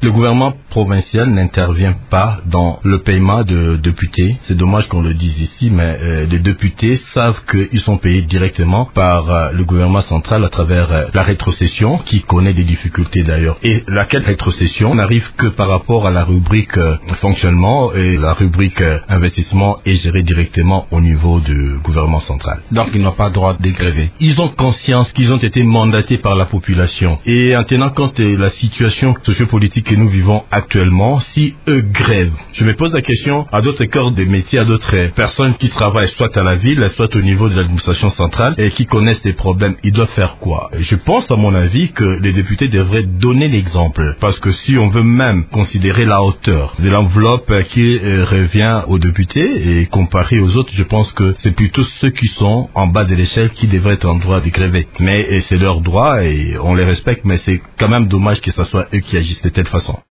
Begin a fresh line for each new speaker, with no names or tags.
Le gouvernement provincial n'intervient pas dans le paiement de députés. C'est dommage qu'on le dise ici, mais les députés savent qu'ils sont payés directement par le gouvernement central à travers la rétrocession, qui connaît des difficultés d'ailleurs. Et laquelle rétrocession n'arrive que par rapport à la rubrique fonctionnement, et la rubrique investissement est gérée directement au niveau du gouvernement central.
Donc ils n'ont pas le droit de gréver.
Ils ont conscience qu'ils ont été mandatés par la population. Et en tenant compte de la situation sociopolitique que nous vivons actuellement, si eux grèvent, je me pose la question à d'autres corps de métiers, à d'autres personnes qui travaillent soit à la ville, soit au niveau de l'administration centrale et qui connaissent les problèmes, ils doivent faire quoi? Je pense à mon avis que les députés devraient donner l'exemple, parce que si on veut même considérer la hauteur de l'enveloppe qui revient aux députés et comparé aux autres, je pense que c'est plutôt ceux qui sont en bas de l'échelle qui devraient être en droit de gréver. Mais c'est leur droit et on les respecte, mais c'est quand même dommage que ce soit eux qui agissent de telle façon.